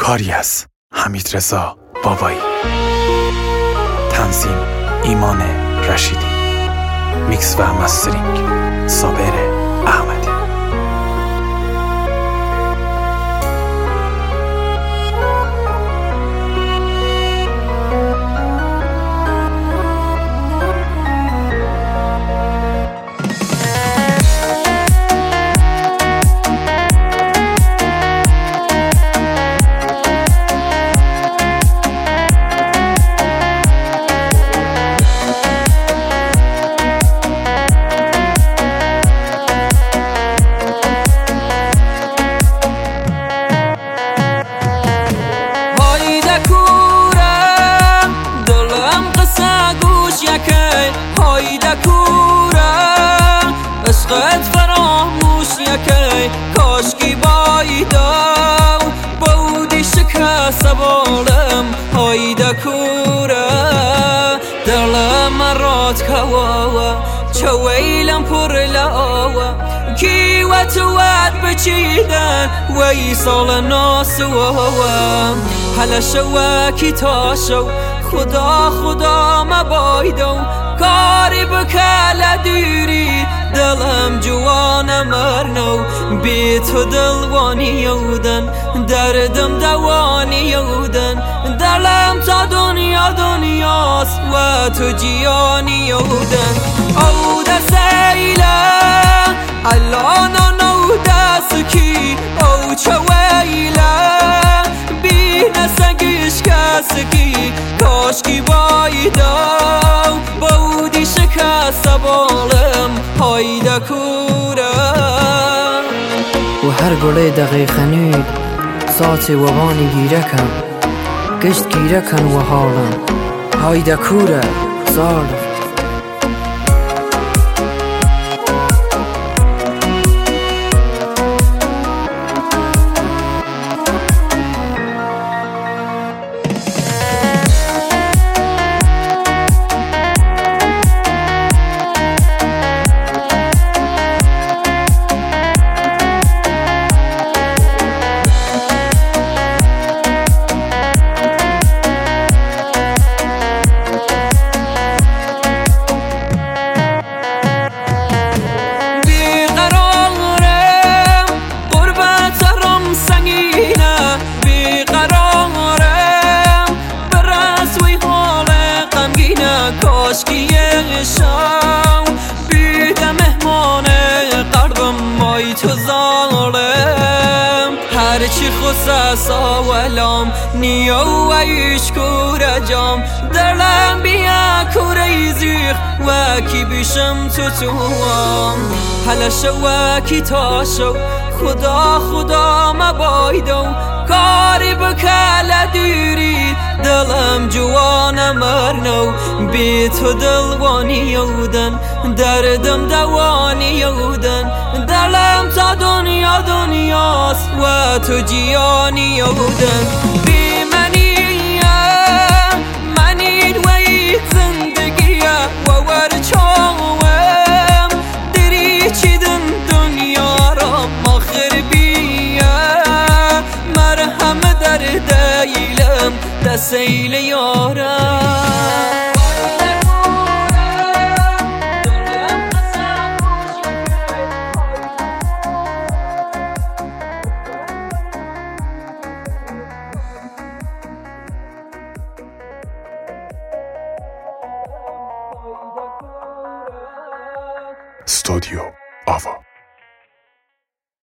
کاری از حمیدرضا بابایی. تنظیم ایمان رشیدی. میکس و مسترینگ صابر احمدی. عشقت فراموش یکی کاشکی بایداو بودی شکست بالم هایده کوره دلم رات کواوا چویلم پر لاوا کی و توات بچیدن وی سال ناسوا حالا شوا کی تاشو خدا مبایدو کاری بکل دیری دلم جوان مرنو بی تو دلوانی یودن دردم دوانی یودن دلم تا دنیاست و تو جیانی یودن او دسیله الان نو دسکی او چویله بی نسگیش کسکی کاشکی بایداو بودی شکست بالم هایده کوره و هر گله دقیقه نید ساعت وانی گیره کن گشت گیره کن و حالم هایده کوره زارم کاشکیه شام بیده مهمان قلبم مای تو ظالم هرچی خصص آولام نیو و ایش کوره جام دلم بیا کوره زیخ و کی بیشم توام حالا شو کی تاشو خدا مبایدو کاری بکل دیری دلم جوان مرنو بی تو دلوانی یودن دردم دوانی یودن دلم تا دنیاست و تو جیانی یودن بی منید و ای زندگیه و ورچاوم دری چیدن دنیا را مخر بیه مرهم در دیلم دسیل یارم استودیو آوا.